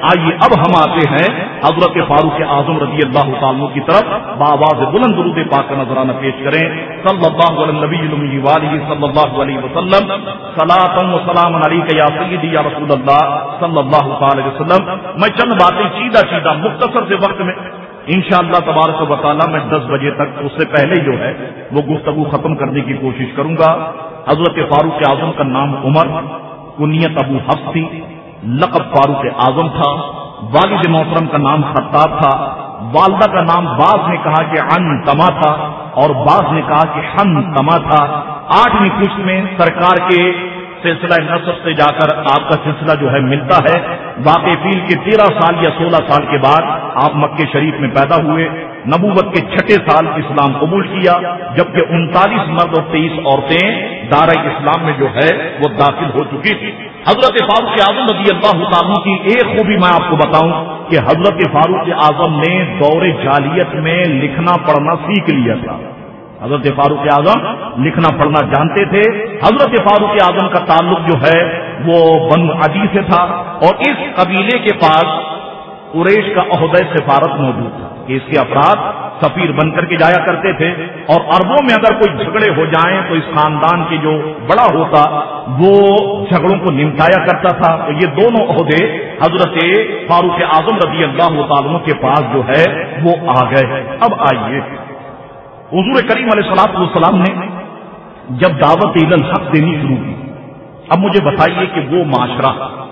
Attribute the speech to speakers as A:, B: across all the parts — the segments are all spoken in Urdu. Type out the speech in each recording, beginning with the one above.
A: آئیے اب ہم آتے ہیں حضرت فاروق اعظم رضی اللہ تعالیٰ کی طرف، بآواز بلند درود پاک کا نذرانہ پیش کریں۔ صلی اللہ علی النبی الامی وآلہ صلی اللہ علیہ وسلم، صلاۃ و سلام علیک یا سیدی یا رسول اللہ صلی اللہ علیہ وسلم۔ میں چند باتیں سیدھا مختصر سے وقت میں انشاءاللہ تبارک و تعالیٰ میں 10 بجے تک، اس سے پہلے جو ہے وہ گفتگو ختم کرنے کی کوشش کروں گا۔ حضرت فاروق اعظم کا نام عمر، کنیت ابو حفص تھی، لقب فاروق اعظم تھا، والد محترم کا نام خطاب تھا، والدہ کا نام بعض نے کہا کہ عنتما تھا اور بعض نے کہا کہ حنتما تھا۔ 8ویں پشت میں سرکار کے سلسلہ نسب سے جا کر آپ کا سلسلہ جو ہے ملتا ہے۔ واقع فیل کے 13 سال یا 16 سال کے بعد آپ مکہ شریف میں پیدا ہوئے، نبوت کے 6 سال اسلام قبول کیا، جبکہ 39 مرد اور 23 عورتیں دارہ اسلام میں جو ہے وہ داخل ہو چکی تھی۔ حضرت فاروق اعظم رضی اللہ تعالیٰ کی ایک خوبی میں آپ کو بتاؤں کہ حضرت فاروق اعظم نے دور جاہلیت میں لکھنا پڑھنا سیکھ لیا تھا۔ حضرت فاروق اعظم لکھنا پڑھنا جانتے تھے۔ حضرت فاروق اعظم کا تعلق جو ہے وہ بنو عدی سے تھا، اور اس قبیلے کے پاس قریش کا عہدہ سفارت موجود تھا کہ اس کے افراد سفیر بن کر کے جایا کرتے تھے، اور عربوں میں اگر کوئی جھگڑے ہو جائیں تو اس خاندان کے جو بڑا ہوتا وہ جھگڑوں کو نمٹایا کرتا تھا۔ تو یہ دونوں عہدے حضرت فاروق اعظم رضی اللہ تعالیٰ کے پاس جو ہے وہ آ گئے۔ اب آئیے، حضور کریم علیہ الصلوۃ والسلام نے جب دعوت الی الحق دینی شروع کی، اب مجھے بتائیے کہ وہ معاشرہ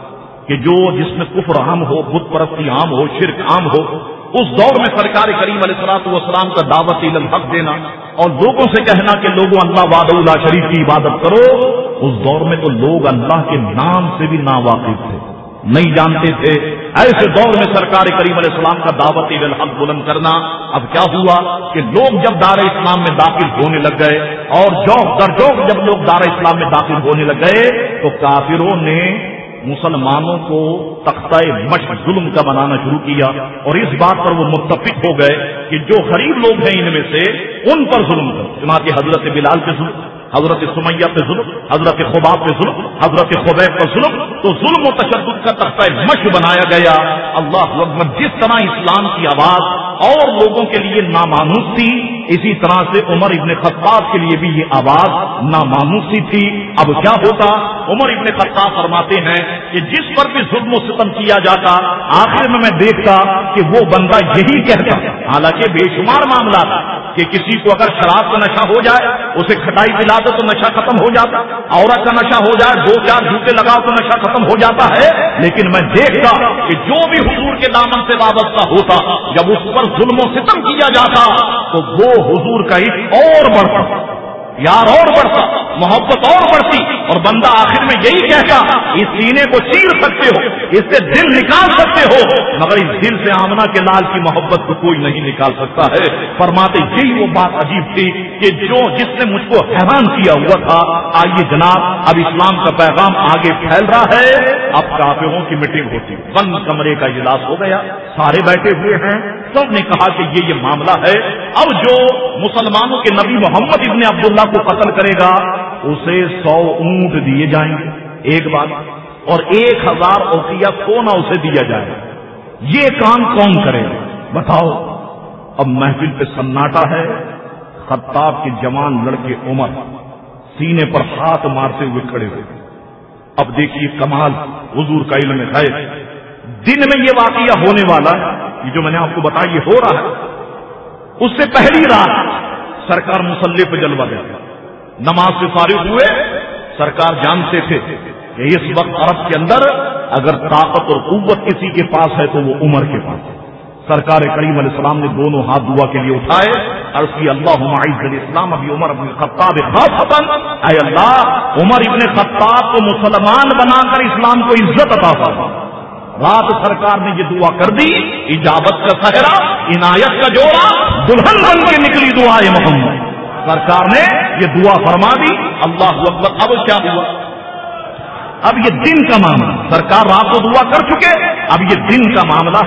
A: کہ جس میں کفر عام ہو، بت پرستی عام ہو، شرک عام ہو، اس دور میں سرکار کریم علیہ الصلوۃ والسلام کا دعوت الی الحق دینا اور لوگوں سے کہنا کہ لوگوں اللہ وحدہ لا شریک کی عبادت کرو، اس دور میں تو لوگ اللہ کے نام سے بھی ناواقف تھے، نہیں جانتے تھے۔ ایسے دور میں سرکار کریم علیہ السلام کا دعوت الی الحق بلند کرنا، اب کیا ہوا کہ لوگ جب دار اسلام میں داخل ہونے لگ گئے، اور جوق در جوق جب لوگ دار اسلام میں داخل ہونے لگ گئے تو کافروں نے مسلمانوں کو تختہ مشق ظلم کا بنانا شروع کیا، اور اس بات پر وہ متفق ہو گئے کہ جو غریب لوگ ہیں ان میں سے ان پر ظلم کرو۔ چنانچہ حضرت بلال پہ ظلم، حضرت سمیہ پہ ظلم، حضرت خباب پہ ظلم، حضرت خبیب پر ظلم، تو ظلم و تشدد کا تختہ مشق بنایا گیا۔ اللہ اکبر! جس طرح اسلام کی آواز اور لوگوں کے لیے نامانوس تھی، اسی طرح سے عمر ابن خطاب کے لیے بھی یہ آواز نامانوسی تھی۔ اب کیا ہوتا؟ عمر ابن خطاب فرماتے ہیں کہ جس پر بھی ظلم و ستم کیا جاتا، آخر میں دیکھتا کہ وہ بندہ یہی کہتا، حالانکہ بے شمار معاملات کہ کسی کو اگر شراب کا نشہ ہو جائے اسے کھٹائی پلا دو تو نشہ ختم ہو جاتا، عورت کا نشہ ہو جائے 2-4 جوتے لگاؤ تو نشہ ختم ہو جاتا ہے، لیکن میں دیکھتا کہ جو بھی حضور کے دامن سے وابستہ ہوتا، جب اس پر ظلم و ستم کیا جاتا تو وہ حضور کا عشق اور بڑھتا، پیار اور بڑھتا، محبت اور بڑھتی، اور بندہ آخر میں یہی کہتا اس سینے کو چیر سکتے ہو، اس سے دل نکال سکتے ہو، مگر اس دل سے آمنہ کے لال کی محبت کو کوئی نہیں نکال سکتا ہے۔ فرماتے یہی وہ بات عجیب تھی کہ جس نے مجھ کو حیران کیا ہوا تھا۔ آئیے جناب، اب اسلام کا پیغام آگے پھیل رہا ہے، اب کافروں کی میٹنگ ہوتی، بند کمرے کا اجلاس ہو گیا، سارے بیٹھے ہوئے ہیں، سب نے کہا کہ یہ معاملہ ہے، اب جو مسلمانوں کے نبی محمد ابن عبداللہ کو قتل کرے گا اسے 100 اونٹ دیے جائیں گے، ایک بات، اور 1000 اوقیہ سونا اسے دیا جائے گا۔ یہ کام کون کرے گا بتاؤ؟ اب محفل پہ سناٹا ہے۔ خطاب کے جوان لڑکے عمر سینے پر ہاتھ مارتے ہوئے کھڑے ہوئے۔ اب دیکھیے کمال حضور کا علم غیب، دن میں یہ واقعہ ہونے والا ہے، یہ جو میں نے آپ کو بتایا یہ ہو رہا ہے، اس سے پہلی رات سرکار مصلی پہ جلوہ دے، نماز سے فارغ ہوئے، سرکار جانتے تھے کہ اس وقت عرب کے اندر اگر طاقت اور قوت کسی کے پاس ہے تو وہ عمر کے پاس ہے۔ سرکار کریم علیہ السلام نے دونوں ہاتھ دعا کے لیے اٹھائے، عرض کی اللہم اعز الاسلام ابی عمر ابن خطاب خاصۃ، اے اللہ عمر ابن خطاب کو مسلمان بنا کر اسلام کو عزت عطا فرما۔ رات سرکار نے یہ دعا کر دی، اجابت کا صحرا، عنایت کا جوڑا، دلہن بن کے نکلی دعائے محمد۔ سرکار نے یہ دعا فرما دی، اللہ اکبر۔ اب کیا ہوا؟ اب یہ دن کا معاملہ، سرکار رات کو دعا کر چکے، اب یہ دن کا معاملہ ہے۔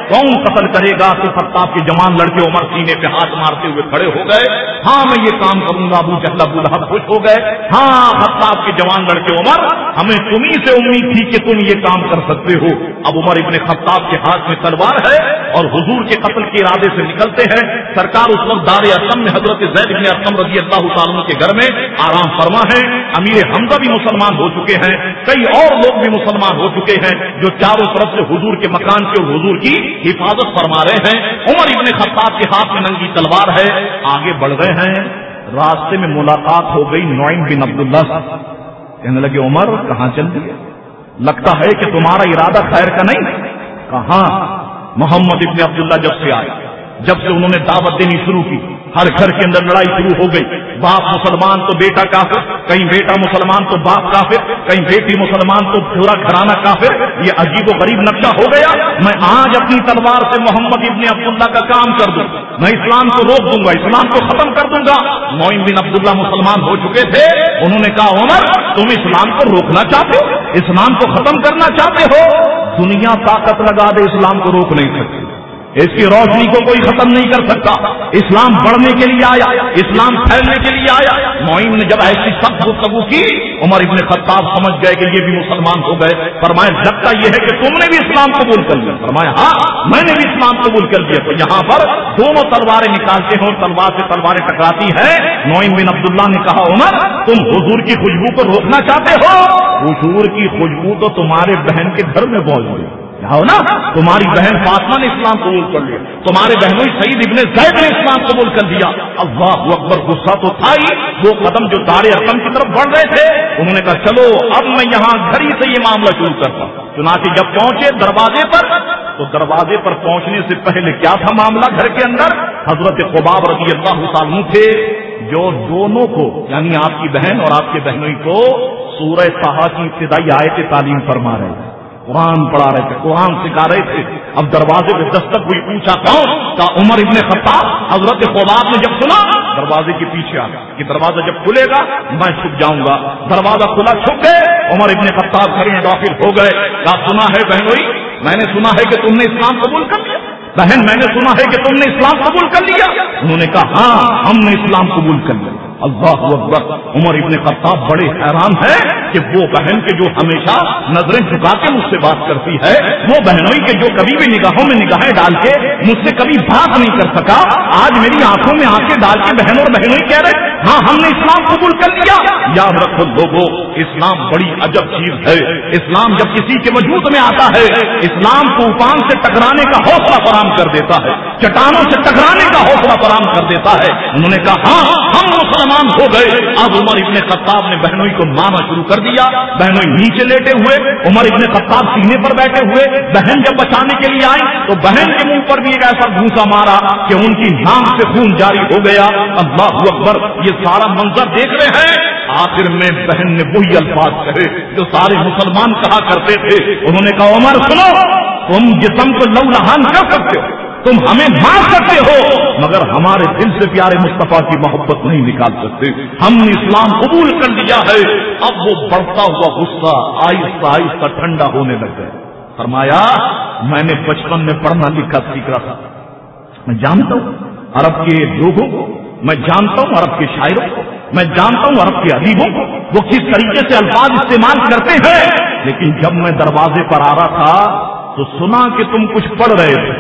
A: कौन कत्ल करेगा? तो खत्ताब के जवान लड़के उमर सीने पे हाथ मारते हुए खड़े हो गए। हाँ मैं ये काम करूंगा। अबू जहल अबू लहब खुश हो गए। हाँ खत्ताब के जवान लड़के उमर, हमें तुम्ही से उम्मीद थी कि तुम ये काम कर सकते हो। अब उमर इब्ने खत्ताब के हाथ में तलवार है और हुजूर के कत्ल के इरादे से निकलते हैं। सरकार उस वक्त दार असम में हजरत ज़ैद इब्ने अरक़म रज़ी अल्लाह तआला अन्हु के घर में आराम फरमा है। अमीर हमजा भी मुसलमान हो चुके हैं, कई और लोग भी मुसलमान हो चुके हैं जो चारों तरफ से हुजूर के मकान के और हुजूर की हिफाजत फरमा रहे हैं। उमर इब्ने खत्ताब के हाथ में नंगी तलवार है, आगे बढ़ रहे हैं। रास्ते में मुलाकात हो गई नुआइम बिन अब्दुल्ला से। कहने लगे उमर कहां चल दिए? लगता है कि तुम्हारा इरादा खैर का नहीं। कहां? मोहम्मद इब्ने अब्दुल्ला जब से आए, जब से उन्होंने दावत देनी शुरू की, हर घर के अंदर लड़ाई शुरू हो गई। बाप मुसलमान तो बेटा काफिर, कहीं बेटा मुसलमान तो बाप काफिर, कहीं बेटी मुसलमान तो पूरा घराना काफिर। ये अजीब व गरीब नक्शा हो गया। मैं आज अपनी तलवार से मोहम्मद इब्ने अब्दुल्ला का काम कर दूं, मैं इस्लाम को रोक दूंगा, इस्लाम को खत्म कर दूंगा। मोइन बिन अब्दुल्ला मुसलमान हो चुके थे। उन्होंने कहा उमर तुम इस्लाम को रोकना चाहते हो, इस्लाम को खत्म करना चाहते हो? दुनिया ताकत लगा दे, इस्लाम को रोक नहीं सकती। इसकी रोशनी को कोई खत्म नहीं कर सकता। इस्लाम बढ़ने के लिए आया, इस्लाम फैलने के लिए आया। मोइन ने जब ऐसी सख्त गुफ्तगू की, उमर इब्ने खत्ताब समझ गए कि ये भी मुसलमान हो गए। फरमाया लगता यह है कि तुमने भी इस्लाम कबूल कर लिया। फरमाया हाँ मैंने भी इस्लाम कबूल कर लिया। तो यहाँ पर दोनों तलवारें निकालते हैं और तलवार से तलवारें टकराती है। मोइन बिन अब्दुल्ला ने कहा उमर तुम हुजूर की खुशबू को रोकना चाहते हो? हुजूर की खुशबू तो तुम्हारे बहन के घर में मौजूद है हो ना। तुम्हारी बहन फातिमा ने इस्लाम कबूल कर लिया, तुम्हारे बहनों सईद इब्ने ज़ैद ने इस्लाम कबूल कर दिया। अल्लाहु अकबर। गुस्सा तो था ही। वो कदम जो दार असम की तरफ बढ़ रहे थे, उन्होंने कहा चलो अब मैं यहाँ घर ही से ये मामला शुरू करता हूँ। चुनांचे जब पहुंचे दरवाजे पर, तो दरवाजे पर पहुंचने से पहले क्या था मामला? घर के अंदर हजरत ख़ुबाब रज़ी अल्लाह तआला अन्हु थे, जो दोनों को यानी आपकी बहन और आपके बहनों को सूरह ताहा की इब्तिदाई आयत तालीम फरमा रहे थे, कुरान पढ़ा रहे थे, कुरान सिखा रहे थे। अब दरवाजे पे दस्तक हुई, पूछा कौन? का उमर इब्ने खत्ताब। हजरत ख़ुबाब ने जब सुना दरवाजे के पीछे आ गया कि दरवाजा जब खुलेगा मैं छुप जाऊंगा। दरवाजा खुला, छुप गए। उमर इब्ने खत्ताब घर में दाखिल हो गए। क्या सुना है बहनोई? मैंने सुना है कि तुमने इस्लाम कबूल कर लिया। बहन मैंने सुना है कि तुमने इस्लाम कबूल कर लिया। उन्होंने कहा हाँ हमने इस्लाम कबूल कर लिया। अल्लाहु अकबर। उमर इब्ने खत्ताब बड़े हैरान है कि वो बहन के जो हमेशा नजरें झुका के मुझसे बात करती है, वो बहनोई के जो कभी भी निगाहों में निगाहें डाल के मुझसे कभी बात नहीं कर सका, आज मेरी आंखों में आंखें डाल के बहन और बहनोई कह रहे हाँ हमने इस्लाम कबूल कर लिया। याद रखो लोगों, इस्लाम बड़ी अजब चीज है। इस्लाम जब किसी के वजूद में आता है, इस्लाम तूफान से टकराने का हौसला फराम कर देता है, चट्टानों से टकराने का हौसला फराम कर देता है। उन्होंने कहा हाँ हम मुसलमान हो गए। अब उमर इब्ने खत्ताब ने बहनोई को मारना शुरू कर दिया। बहनोई नीचे लेटे हुए, उमर इब्ने खत्ताब सीने पर बैठे हुए। बहन जब बचाने के लिए आई तो बहन के मुंह पर भी एक ऐसा घूंसा मारा कि उनकी नाक से खून जारी हो गया। अल्लाहु अकबर। ये सारा मंजर देख रहे हैं। आखिर में बहन ने वही अल्फाज कहे जो सारे मुसलमान कहा करते थे। उन्होंने कहा उमर सुनो, तुम जिस्म को लहूलुहान कर सकते हो, तुम हमें मार सकते हो, मगर हमारे दिल से प्यारे मुस्तफा की मोहब्बत नहीं निकाल सकते। हमने इस्लाम कबूल कर लिया है। अब वो बढ़ता हुआ गुस्सा आहिस्ता आहिस्ता ठंडा होने लग गया। फरमाया मैंने बचपन में पढ़ना लिखा सीख रहा था, मैं जानता हूं अरब के लोगों को, मैं जानता हूं अरब के शायरों को, मैं जानता हूं अरब के अदीबों को, वो किस तरीके से अल्फाज इस्तेमाल करते हैं। लेकिन जब मैं दरवाजे पर आ रहा था तो सुना कि तुम कुछ पढ़ रहे थे।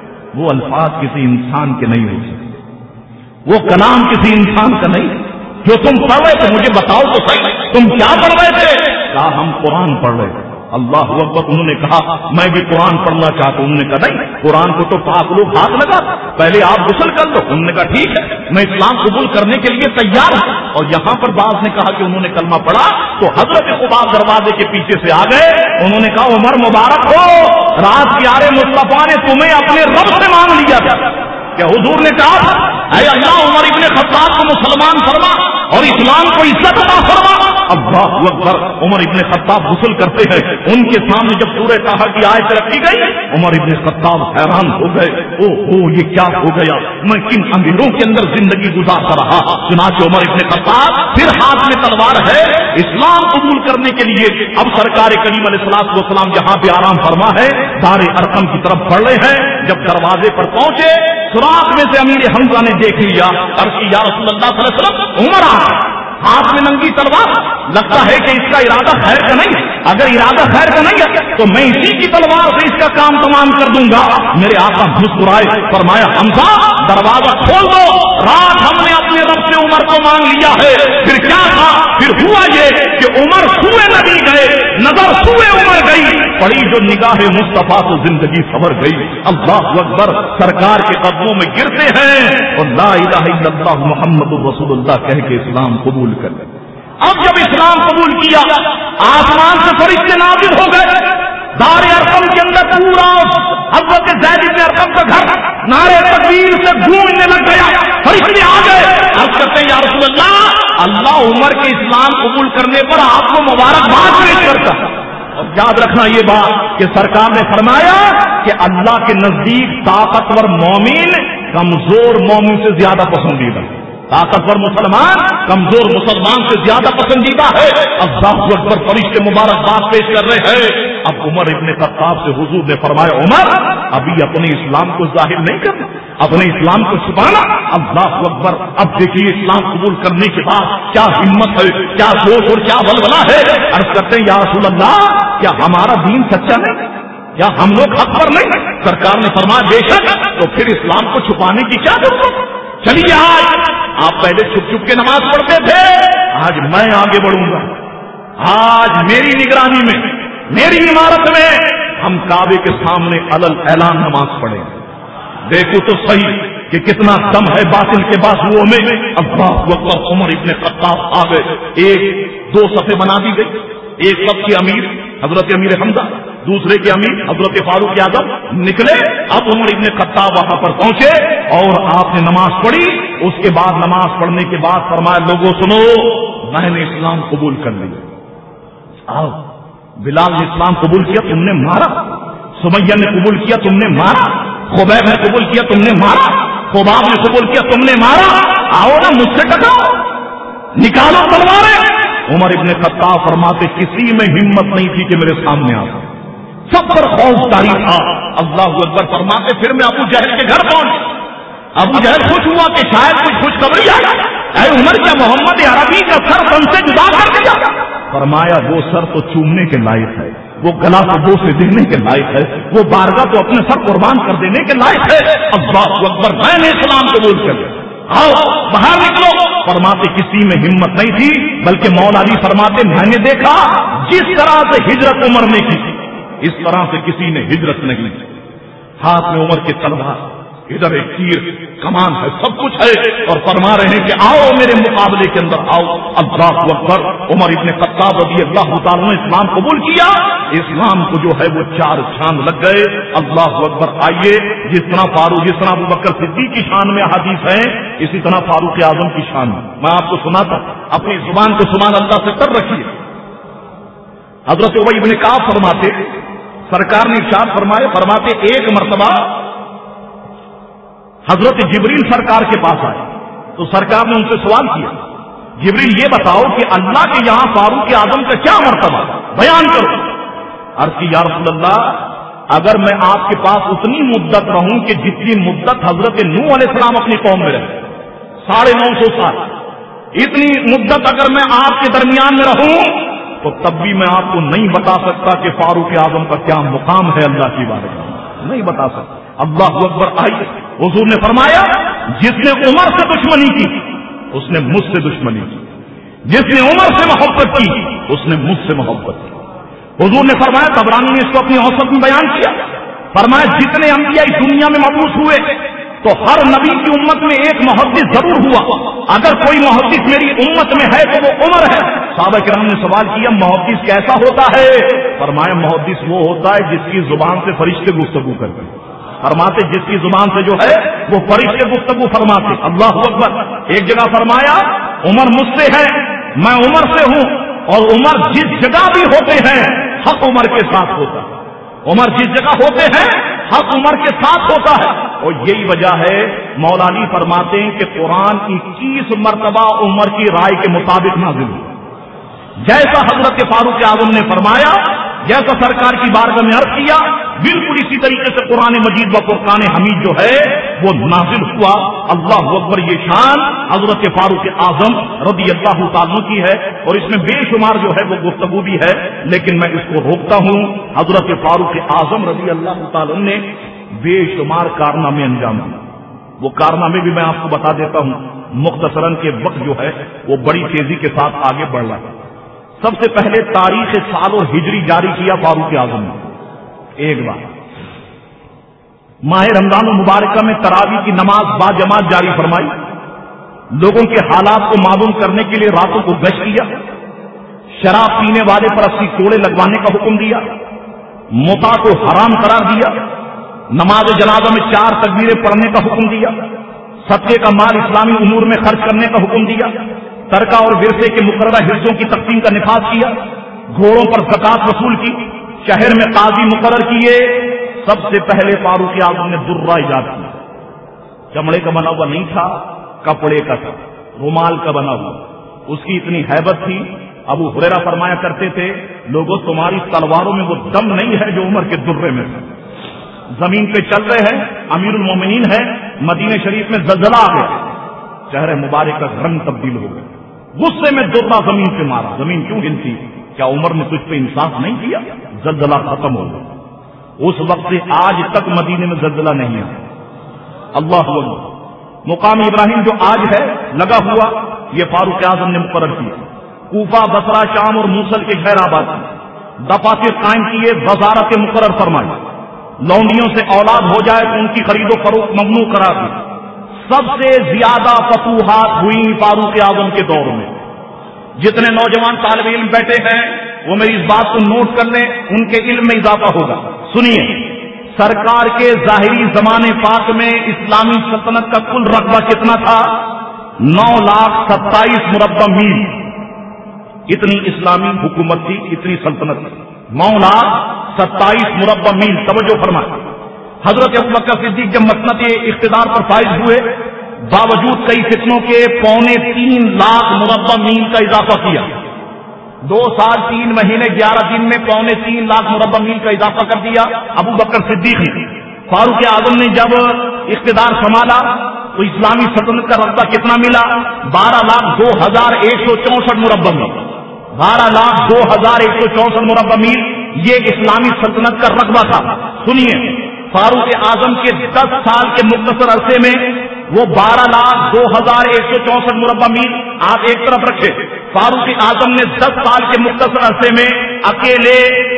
A: वो अल्फाज किसी इंसान के नहीं हो सकते, वो कलाम किसी इंसान का नहीं। जो तुम पढ़ रहे थे मुझे बताओ तो सही, तुम क्या पढ़ रहे थे? कहा हम कुरान पढ़ रहे थे। अल्लाह अकबर। उन्होंने कहा मैं भी कुरान पढ़ना चाहता हूं। उन्होंने कहा नहीं, कुरान को तो पाक लोग हाथ लगा, पहले आप गुस्ल कर लो। उन्होंने कहा ठीक है, मैं इस्लाम कबूल करने के लिए तैयार हूं। और यहां पर बाज ने कहा कि उन्होंने कलमा पढ़ा तो हजरत ख़ुबाब दरवाजे के पीछे से आ गए। उन्होंने कहा उमर मुबारक हो, रात प्यारे मुस्तफा ने तुम्हें अपने रब से मांग लिया था। क्या हुजूर ने कहा था ऐ अल्लाह उमर इब्ने खत्ताब को मुसलमान फरमा और इस्लाम को इज्जत अता फरमा? अल्लाह अकबर। उमर इब्ने खत्ताब गुस्ल करते हैं, उनके सामने जब सूरह ताहा की आयत रखी गई, उमर इब्ने खत्ताब हैरान हो गए, ओ ये क्या हो गया, मैं किन अमीरों के अंदर जिंदगी गुजारता रहा। चुनांचे उमर इब्ने खत्ताब फिर हाथ में तलवार है, इस्लाम कबूल करने के लिए अब सरकार करीम अलैहिस्सलातु वस्सलाम जहां पे आराम फरमा है, दार अरकम की तरफ बढ़ रहे हैं। जब दरवाजे पर पहुंचे, सुराख में से अमीर हमजा ने देख लिया, अर्ज़ की या रसूलल्लाह सल्लल्लाहु अलैहि वसल्लम, उमर आ गए, हाथ में नंगी तलवार। लगता है कि इसका इरादा खैर का नहीं है, अगर इरादा खैर का नहीं है तो मैं इसी की तलवार से इसका काम तमाम कर दूंगा। मेरे आका मुस्कुराए, फरमाया हमजा दरवाजा खोल दो, रात हमने अपने रब से उमर को मांग लिया है। फिर क्या था, फिर हुआ ये कि उमर छुए नबी गए, नजर छुए उमर गई, पड़ी जो निगाह मुस्तफा तो जिंदगी सवर गई। अल्लाह अकबर, सरकार के कदमों में गिरते हैं और ला इलाहा इल्लल्लाह मुहम्मदुर रसूलुल्लाह कह के इस्लाम कबूल कर। अब जब इस्लाम कबूल किया, आसमान से फरिश्ते नाज़िल हो गए, दार अरकम के अंदर पूरा हज़रत ज़ैद इब्न अरकम का घर नारे तकबीर से गूंजने लग गया। फरिश्ते आ गए, अर्ज़ करते हैं या रसूलल्लाह, अल्लाह उमर के इस्लाम कबूल करने पर आपको मुबारकबाद पेश करता है। और याद रखना ये बात कि सरकार ने फरमाया कि अल्लाह के नजदीक ताकतवर मोमिन कमजोर मोमिन से ज्यादा पसंदीदा, ताकतवर मुसलमान कमजोर मुसलमान से ज्यादा पसंदीदा है। अल्लाह अकबर, फरिश्ते मुबारकबाद पेश कर रहे हैं। अब उमर इब्ने खत्ताब से हुजूर ने फरमाया, उमर अभी अपने इस्लाम को जाहिर नहीं करना, अपने इस्लाम को छुपाना। अल्लाह अकबर, अब देखिए इस्लाम कबूल करने के बाद क्या हिम्मत है, क्या जोश और क्या बलबला है। अर्ज करते हैं या रसूल अल्लाह, क्या हमारा दीन सच्चा नहीं, क्या हम लोग हक पर नहीं? सरकार ने फरमाया बेशक, तो फिर इस्लाम को छुपाने की क्या जरूरत। चलिए आज आप पहले छुप छुप के नमाज पढ़ते थे, आज मैं आगे बढ़ूंगा, आज मेरी निगरानी में, मेरी इमारत में हम काबे के सामने अलल ऐलान नमाज पढ़ेंगे। देखो तो सही कि कितना दम है बातिल के बाजुओं में। अल्लाह अकबर, उमर इब्ने खत्ताब आ गए, एक दो सफ़े बना दी गई, एक सफ के अमीर हजरत अमीर हमजा, दूसरे के अमीर हजरत फारूक आज़म निकले। अब उमर इब्ने खत्ताब वहां पर पहुंचे और आपने नमाज पढ़ी। उसके बाद नमाज पढ़ने के बाद फरमाया, लोगों सुनो, मैंने इस्लाम कबूल कर लिया। आओ, बिलाल ने इस्लाम कबूल किया, तुमने मारा। सुमैया ने कबूल किया, तुमने मारा। खुबैब ने कबूल किया, तुमने मारा। खुबाब ने कबूल किया, तुमने मारा। आओ ना मुझसे टकराओ, निकालो तलवारें। उमर इब्ने खत्ताब फरमाते, किसी में हिम्मत नहीं थी कि मेरे सामने आ, सब पर खौफदारी था। अल्लाह अकबर फरमाते, फिर मैं अबू जहल के घर पहुंच। अबू जहल खुश हुआ कि शायद कुछ खुशखबरी आई। ऐ उमर, क्या मोहम्मद अरबी का सर तन से जुदा कर दिया? फरमाया, वो सर तो चूमने के लायक है, वो गला तो दो से देने के लायक है, वो बारगाह तो अपने सर कुर्बान कर देने के लायक है। अल्लाह अकबर, मैंने इस्लाम कबूल कर लिया, आओ बाहर निकलो। फरमाते, किसी में हिम्मत नहीं थी, बल्कि मौला अली फरमाते, मैंने देखा जिस तरह से हिजरत उमर ने की, इस तरह से किसी ने हिजरत नहीं की। हाथ में उमर के तलवार, इधर एक तीर कमान है, सब कुछ है, और फरमा रहे हैं कि आओ मेरे मुकाबले के अंदर आओ। अल्लाह अकबर, उमर इब्ने खत्ताब रज़ी अल्लाह तआला ने इस्लाम कबूल किया। इस्लाम को जो है वो 4 चांद लग गए। अल्लाह अकबर। आइए, जिस तरह अबू बकर सिद्दीक़ की शान में हदीस है, इसी तरह फारूक आज़म की शान में मैं आपको सुनाता, अपनी जुबान को सुभान अल्लाह से कर रखिए। हजरत उबई इब्ने काब फरमाते, सरकार ने इरशाद फरमाते, एक मरतबा हजरत जिब्रील सरकार के पास आए तो सरकार ने उनसे सवाल किया, जिब्रील ये बताओ कि अल्लाह के यहां फारूक आज़म का क्या मर्तबा, बयान करो। अर्ज़ की या रसूल अल्लाह, अगर मैं आपके पास उतनी मुद्दत रहूं कि जितनी मुद्दत हजरत नूह अलैहिस्सलाम अपनी कौम में रहे, 950 साल, इतनी मुद्दत अगर मैं आपके दरमियान में रहूं तो तब भी मैं आपको नहीं बता सकता कि फारूक आज़म का क्या मुकाम है अल्लाह की बारगाह में, नहीं बता सकता। अल्लाह अकबर। आइए, हुजूर ने फरमाया, जिसने उमर से दुश्मनी की उसने मुझसे दुश्मनी की, जिसने उमर से मोहब्बत की उसने मुझसे मोहब्बत की। हुजूर ने फरमाया, तबरानी ने इसको अपनी औसत में बयान किया, फरमाया जितने अंबिया इस दुनिया में मबूस हुए तो हर नबी की उम्मत में एक मुहद्दिस जरूर हुआ, अगर कोई मुहद्दिस मेरी उम्मत में है तो वो उमर है। सहाबा किराम ने सवाल किया, मुहद्दिस कैसा होता है? फरमाया, मुहद्दिस वो होता है जिसकी जुबान से फरिश्ते गुफ्तगू करते हैं। फरमाते, जिसकी जुबान से जो है वो फरिश्ते गुफ्तगू फरमाते। अल्लाह अकबर। एक जगह फरमाया, उमर मुझसे है, मैं उमर से हूं। اور عمر جس جگہ بھی ہوتے ہیں حق عمر کے ساتھ ہوتا ہے. عمر جس جگہ ہوتے ہیں حق عمر کے ساتھ ہوتا ہے. اور یہی وجہ ہے مولا علی فرماتے ہیں کہ قرآن 21 مرتبہ عمر کی رائے کے مطابق نازل ہوا. جیسا حضرت فاروق اعظم نے فرمایا، جیسا سرکار کی بارگاہ میں عرض کیا، بالکل اسی طریقے سے قرآن مجید و فرقان حمید جو ہے وہ نازل ہوا. اللہ اکبر، یہ شان حضرت فاروق اعظم رضی اللہ تعالیٰ کی ہے. اور اس میں بے شمار جو ہے وہ گفتگو بھی ہے، لیکن میں اس کو روکتا ہوں. حضرت فاروق اعظم رضی اللہ تعالیٰ نے بے شمار کارنامے انجام دیے. وہ کارنامے بھی میں آپ کو بتا دیتا ہوں مختصراً کہ وقت جو ہے وہ بڑی تیزی کے ساتھ آگے بڑھ رہا ہے. سب سے پہلے تاریخ سال اور ہجری جاری کیا فاروق اعظم نے. ایک بار ماہ رمضان المبارکہ میں تراویح کی نماز با جماعت جاری فرمائی. لوگوں کے حالات کو معلوم کرنے کے لیے راتوں کو گشت کیا. شراب پینے والے پر 80 کوڑے لگوانے کا حکم دیا. متع کو حرام قرار دیا. نماز جنازہ میں 4 تکبیریں پڑھنے کا حکم دیا. صدقے کا مال اسلامی امور میں خرچ کرنے کا حکم دیا. ترکہ اور ورثے کے مقررہ حصوں کی تقسیم کا نفاذ کیا. گھوڑوں پر زکات وصول کی. شہر میں قاضی مقرر کیے. سب سے پہلے فاروق اعظم نے درہ ایجاد کیا. چمڑے کا بنا ہوا نہیں تھا، کپڑے کا تھا، رومال کا بنا ہوا. اس کی اتنی ہیبت تھی، ابو ہریرہ فرمایا کرتے تھے، لوگوں تمہاری تلواروں میں وہ دم نہیں ہے جو عمر کے درے میں تھا. زمین پہ چل رہے ہیں، امیر المومنین ہے، مدینہ شریف میں زلزلہ آ گیا، چہرے مبارک کا رنگ تبدیل ہو گیا. غصے میں درہ زمین پہ مارا. زمین کیوں ہلتی؟ کیا عمر نے تجھ پہ انصاف نہیں کیا؟ زلزلہ ختم ہو گیا. اس وقت سے آج تک مدینے میں زلزلہ نہیں آیا. اللہ اکبر. مقام ابراہیم جو آج ہے لگا ہوا، یہ فاروق اعظم نے مقرر کیا. کوفہ، بصرہ، شام اور موصل کے شہر آباد کی دفاتر قائم کیے، وزارت مقرر فرمائی. لونڈیوں سے اولاد ہو جائے تو ان کی خرید و فروخت ممنوع قرار دی. سب سے زیادہ فتوحات ہوئی فاروق اعظم کے دور میں. جتنے نوجوان طالب علم بیٹھے ہیں وہ میری اس بات کو نوٹ کر لیں، ان کے علم میں اضافہ ہوگا. سنیے، سرکار کے ظاہری زمانے پاک میں اسلامی سلطنت کا کل رقبہ کتنا تھا؟ 9,27,000 مربع میل. اتنی اسلامی حکومت تھی، اتنی سلطنت تھی. 9,27,000 مربع میل. توجہ فرمائیں. حضرت ابوبکر صدیق جب مسند اقتدار پر فائز ہوئے، باوجود کئی فتنوں کے 3.25 لاکھ مربع میل کا اضافہ کیا. 2 سال 3 مہینے 11 دن میں 3.25 لاکھ مربع میل کا اضافہ کر دیا ابوبکر صدیق نے. فاروق اعظم نے جب اقتدار سنبھالا تو اسلامی سلطنت کا رقبہ کتنا ملا؟ 12,02,164 مربع میل. 12,02,164 مربع میل یہ اسلامی سلطنت کا رقبہ تھا. سنیے، فاروق اعظم کے 10 سال کے مختصر عرصے میں وہ 12,02,164 مربع میل آپ ایک طرف رکھے. فاروق اعظم نے 10 سال کے مختصر عرصے میں اکیلے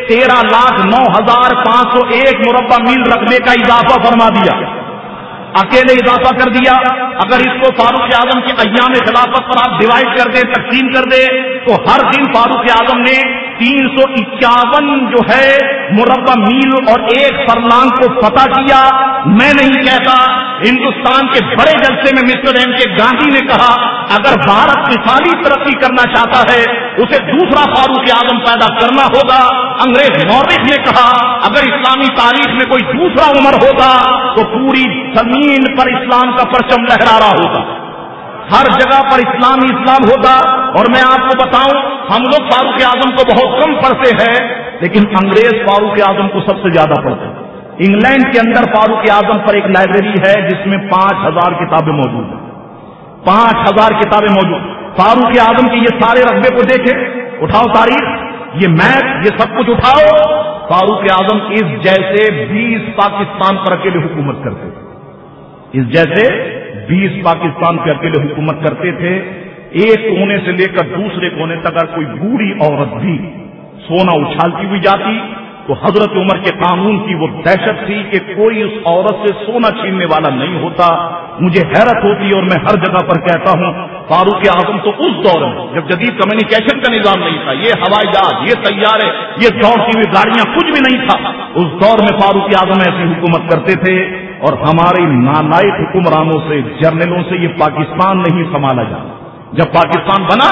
A: 13,09,501 مربع میل رقبے کا اضافہ فرما دیا. اکیلے اضافہ کر دیا. اگر اس کو فاروق اعظم کے ایام خلافت پر آپ ڈیوائڈ کر دیں، تقسیم کر دیں، تو ہر دن فاروق اعظم نے 351 جو ہے مربع میل اور 1 فرلانگ کو فتح کیا. میں نہیں کہتا، ہندوستان کے بڑے جلسے میں مسٹر ایم کے گاندھی نے کہا اگر بھارت مثالی ترقی کرنا چاہتا ہے اسے دوسرا فاروق اعظم پیدا کرنا ہوگا. انگریز مورخ نے کہا اگر اسلامی تاریخ میں کوئی دوسرا عمر ہوتا تو پوری زمین پر اسلام کا پرچم لہرا رہا ہوتا، ہر جگہ پر اسلام ہوتا. اور میں آپ کو بتاؤں، ہم لوگ فاروق اعظم کو بہت کم پڑھتے ہیں، لیکن انگریز فاروق اعظم کو سب سے زیادہ پڑھتے ہیں. انگلینڈ کے اندر فاروق اعظم پر ایک لائبریری ہے جس میں 5,000 کتابیں موجود ہیں. 5,000 کتابیں موجود. فاروق اعظم کے یہ سارے رقبے کو دیکھیں، اٹھاؤ تاریخ، یہ میپ، یہ سب کچھ اٹھاؤ. فاروق اعظم اس جیسے 20 پاکستان پر اکیلے حکومت کرتے تھے. اس جیسے 20 پاکستان پہ اکیلے حکومت کرتے تھے. ایک کونے سے لے کر دوسرے کونے تک اگر کوئی بوڑھی عورت بھی سونا اچھالتی ہوئی جاتی تو حضرت عمر کے قانون کی وہ دہشت تھی کہ کوئی اس عورت سے سونا چھیننے والا نہیں ہوتا. مجھے حیرت ہوتی ہے اور میں ہر جگہ پر کہتا ہوں فاروق اعظم تو اس دور میں جب جدید کمیونیکیشن کا نظام نہیں تھا، یہ ہوائی جہاز، یہ طیارے، یہ دوڑتی ہوئی گاڑیاں کچھ بھی نہیں تھا، اس دور میں فاروق اعظم ایسی حکومت کرتے تھے. اور ہمارے نالائق حکمرانوں سے، جرنلوں سے یہ پاکستان نہیں سنبھالا جاتا. جب پاکستان بنا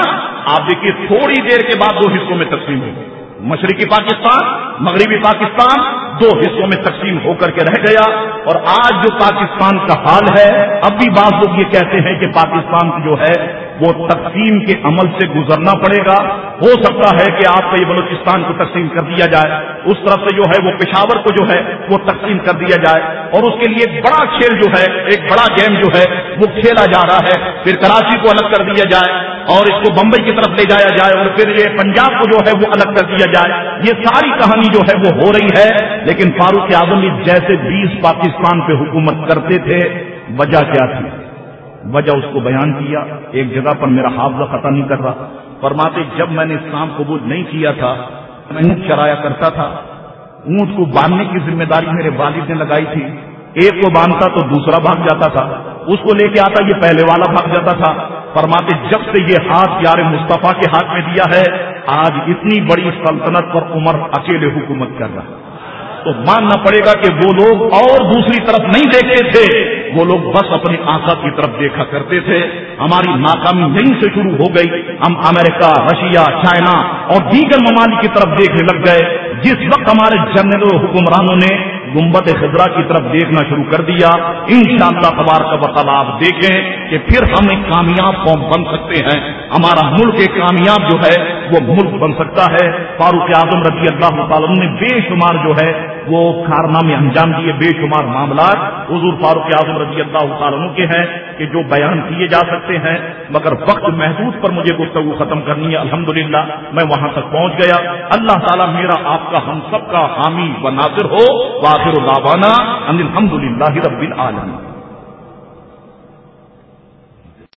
A: آپ دیکھیے تھوڑی دیر کے بعد 2 حصوں میں تقسیم ہوئی. مشرقی پاکستان مغربی پاکستان 2 حصوں میں تقسیم ہو کر کے رہ گیا. اور آج جو پاکستان کا حال ہے، اب بھی بعض لوگ یہ کہتے ہیں کہ پاکستان جو ہے وہ تقسیم کے عمل سے گزرنا پڑے گا. ہو سکتا ہے کہ آپ کا یہ بلوچستان کو تقسیم کر دیا جائے، اس طرف سے جو ہے وہ پشاور کو جو ہے وہ تقسیم کر دیا جائے، اور اس کے لیے ایک بڑا کھیل جو ہے، ایک بڑا گیم جو ہے وہ کھیلا جا رہا ہے. پھر کراچی کو الگ کر دیا جائے اور اس کو بمبئی کی طرف لے جایا جائے، اور پھر یہ پنجاب کو جو ہے وہ الگ کر دیا جائے. یہ ساری کہانی جو ہے وہ ہو رہی ہے. لیکن فاروق اعظم جیسے 20 پاکستان پہ حکومت کرتے تھے، وجہ کیا تھی؟ وجہ اس کو بیان کیا. ایک جگہ پر میرا حافظہ خطا نہیں کر رہا، فرماتے جب میں نے اسلام قبول نہیں کیا تھا میں اونٹ چرایا کرتا تھا. اونٹ کو باندھنے کی ذمہ داری میرے والد نے لگائی تھی. ایک کو باندھتا تو دوسرا بھاگ جاتا تھا، اس کو لے کے آتا یہ پہلے والا بھاگ جاتا تھا. فرماتے جب سے یہ ہاتھ یار مصطفیٰ کے ہاتھ میں دیا ہے، آج اتنی بڑی سلطنت پر عمر اکیلے حکومت کر رہا. تو ماننا پڑے گا کہ وہ لوگ اور دوسری طرف نہیں دیکھتے تھے، وہ لوگ بس اپنے آقا کی طرف دیکھا کرتے تھے. ہماری ناکامی یہیں سے شروع ہو گئی. ہم امریکہ، رشیا، چائنا اور دیگر ممالک کی طرف دیکھنے لگ گئے. جس وقت ہمارے جنرل حکمرانوں نے گنبد خضرا کی طرف دیکھنا شروع کر دیا، انشاءاللہ تبارک و تعالی آپ دیکھیں کہ پھر ہم ایک کامیاب قوم بن سکتے ہیں. ہمارا ملک ایک کامیاب جو ہے وہ ملک بن سکتا ہے. فاروق اعظم رضی اللہ تعالیٰ نے بے شمار جو ہے وہ کارنامے انجام دیے، بے شمار معاملات حضور فاروق اعظم رضی اللہ تعالیٰ کے ہیں کہ جو بیان کیے جا سکتے ہیں، مگر وقت محدود پر مجھے گفتگو ختم کرنی ہے. الحمدللہ میں وہاں تک پہنچ گیا. اللہ تعالیٰ میرا آپ کا ہم سب کا حامی و ناصر ہو. وآخر دعوانا ان الحمدللہ رب العالمین.